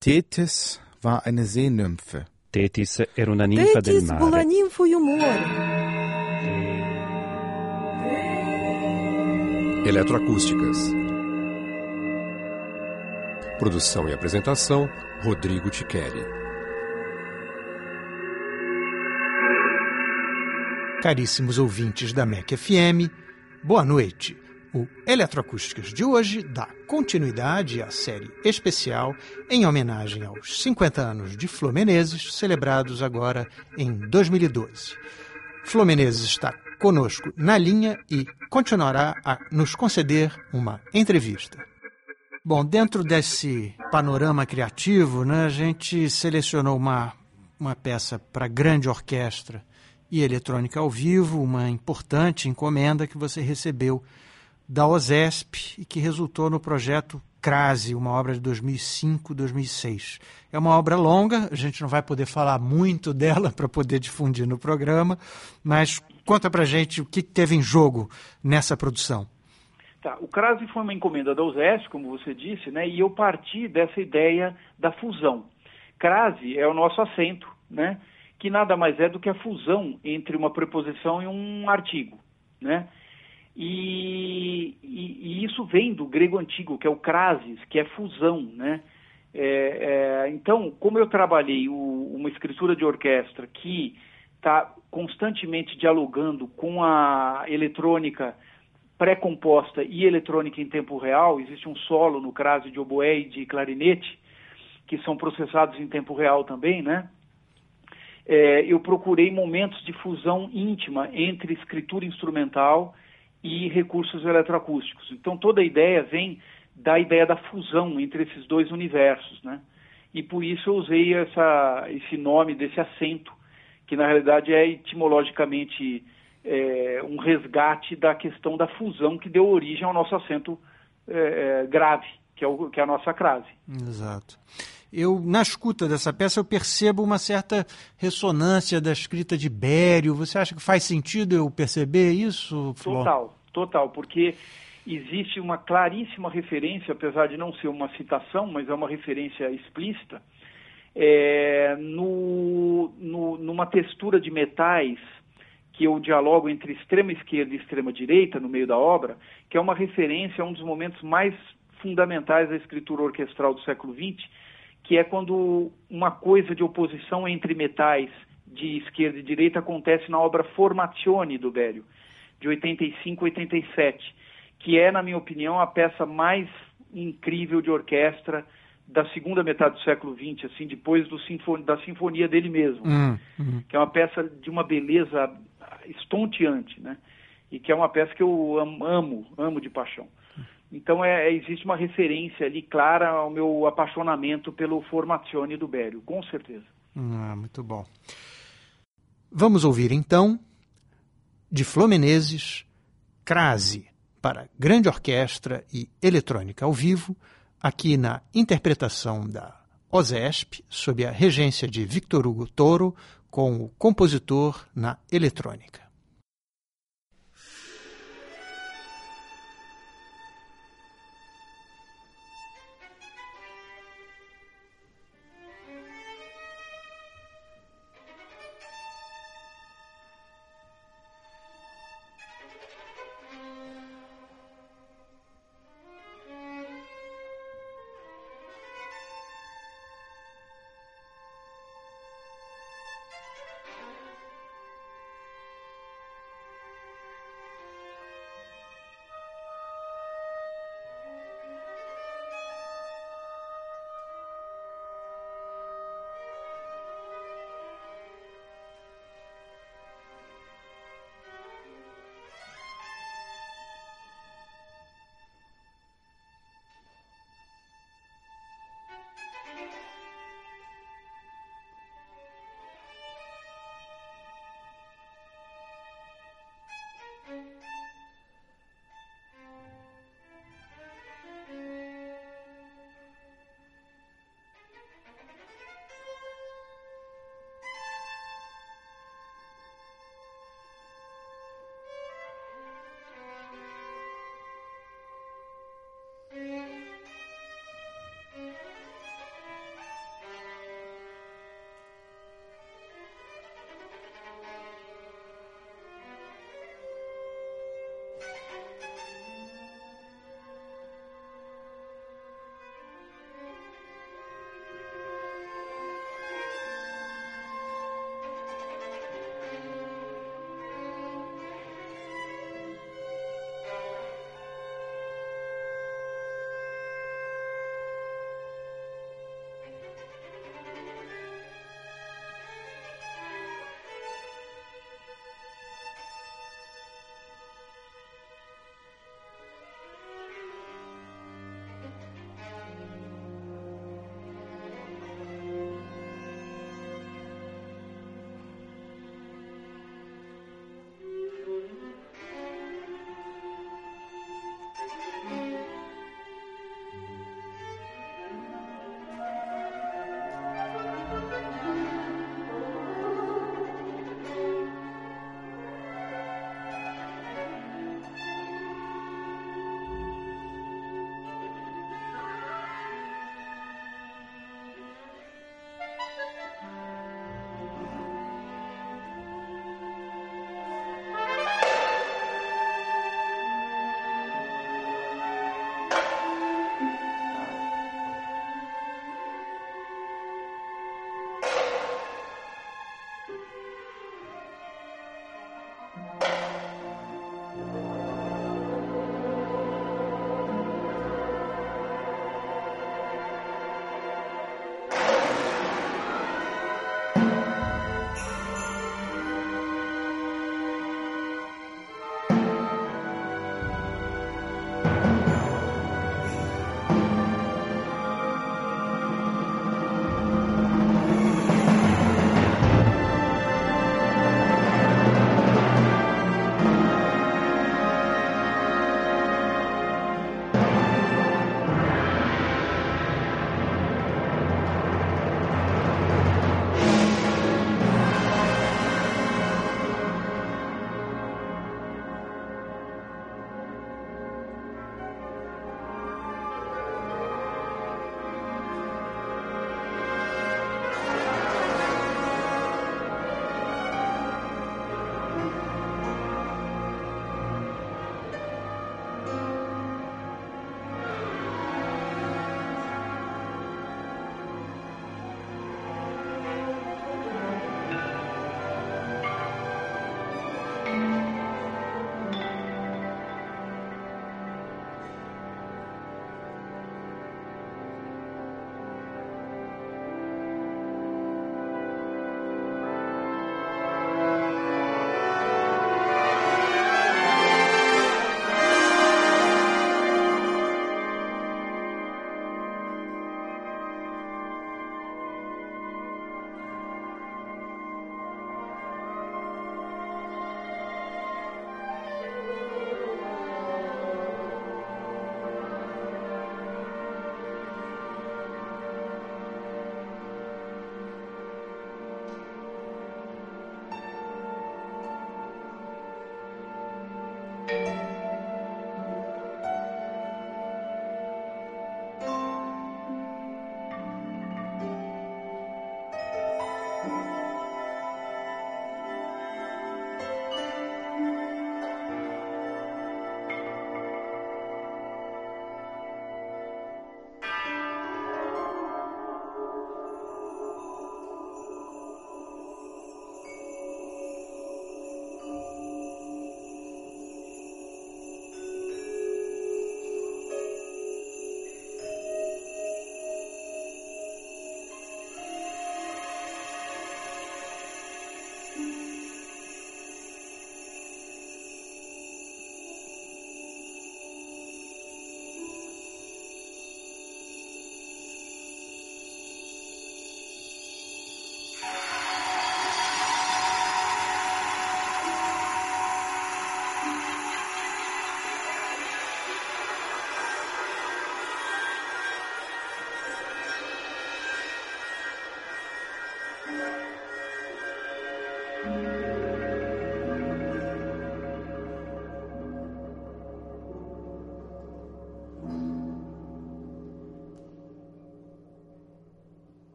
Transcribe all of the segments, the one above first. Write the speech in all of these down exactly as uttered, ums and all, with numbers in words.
Tethys war eine Seenymphe. Tethys era una ninfa del Tethys mare. була німфою моря. Eletroacústicas. Produção e apresentação, Rodrigo Tiqueri. Caríssimos ouvintes da M E C F M, boa noite. O Eletroacústicas de hoje dá continuidade à série especial em homenagem aos cinquenta anos de Flor Menezes, celebrados agora em dois mil e doze. Flor Menezes está conosco na linha e continuará a nos conceder uma entrevista. Bom, dentro desse panorama criativo, né, a gente selecionou uma, uma peça para grande orquestra e eletrônica ao vivo, uma importante encomenda que você recebeu da OSESP e que resultou no projeto Crase, uma obra de dois mil e cinco, dois mil e seis. É uma obra longa, a gente não vai poder falar muito dela para poder difundir no programa, mas conta pra gente o que teve em jogo nessa produção. Tá, o Crase foi uma encomenda da OSESP, como você disse, né, e eu parti dessa ideia da fusão. Crase é o nosso acento, né, que nada mais é do que a fusão entre uma preposição e um artigo, né? E, e, e isso vem do grego antigo, que é o crasis, que é fusão, né? É, é, então, como eu trabalhei o, uma escritura de orquestra que está constantemente dialogando com a eletrônica pré-composta e eletrônica em tempo real, existe um solo no crase de oboé e de clarinete, que são processados em tempo real também, né? É, eu procurei momentos de fusão íntima entre escritura instrumental e recursos eletroacústicos. Então toda a ideia vem da ideia da fusão entre esses dois universos, né? E por isso eu usei essa, esse nome desse acento, que na realidade é etimologicamente é, um resgate da questão da fusão que deu origem ao nosso acento é, é, grave, que é, o, que é a nossa crase. Exato. Eu, na escuta dessa peça, eu percebo uma certa ressonância da escrita de Bério. Você acha que faz sentido eu perceber isso, Flor? Total, total, porque existe uma claríssima referência, apesar de não ser uma citação, mas é uma referência explícita, é, no, no, numa textura de metais que eu dialogo entre extrema esquerda e extrema direita no meio da obra, que é uma referência a um dos momentos mais fundamentais da escritura orquestral do século vinte, que é quando uma coisa de oposição entre metais de esquerda e direita acontece na obra Formazione do Bério, de oitenta e cinco a oitenta e sete, que é, na minha opinião, a peça mais incrível de orquestra da segunda metade do século vinte, assim, depois do sinfon... da sinfonia dele mesmo, Hum, hum. que é uma peça de uma beleza estonteante, né? E que é uma peça que eu amo, amo de paixão. Então é, existe uma referência ali clara ao meu apaixonamento pelo Formazione do Bério, com certeza. Ah, muito bom. Vamos ouvir então, de Flor Menezes, Crase, para grande orquestra e eletrônica ao vivo, aqui na interpretação da OSESP, sob a regência de Victor Hugo Toro, com o compositor na eletrônica.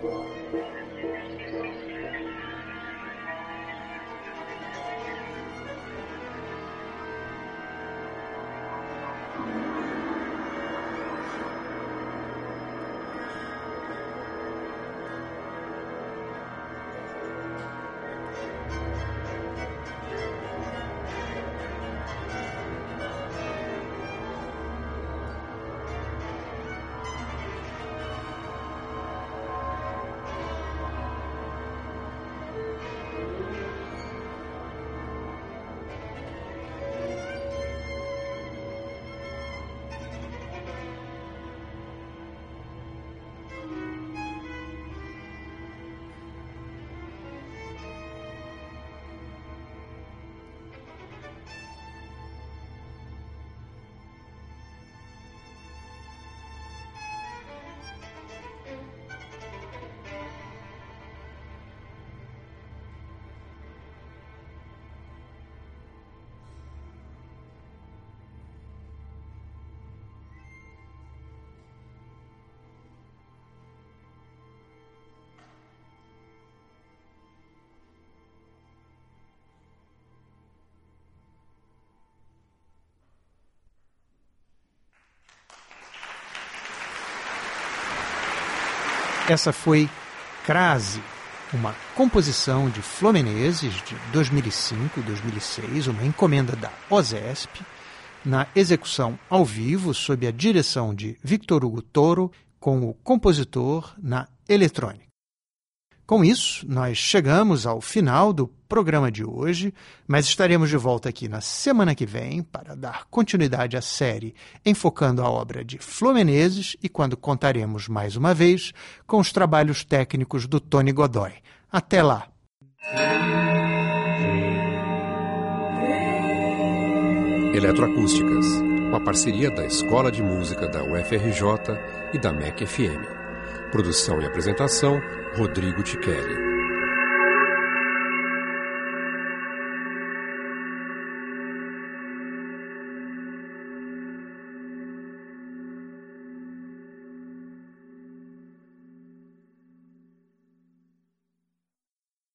Essa foi Crase, uma composição de Flor Menezes de dois mil e cinco e dois mil e seis, uma encomenda da OSESP, na execução ao vivo sob a direção de Victor Hugo Toro, com o compositor na eletrônica. Com isso, nós chegamos ao final do programa de hoje, mas estaremos de volta aqui na semana que vem para dar continuidade à série enfocando a obra de Flor Menezes e quando contaremos mais uma vez com os trabalhos técnicos do Tony Godoy. Até lá! Eletroacústicas, uma parceria da Escola de Música da U F R J e da M E C F M. Produção e apresentação, Rodrigo Tichelli.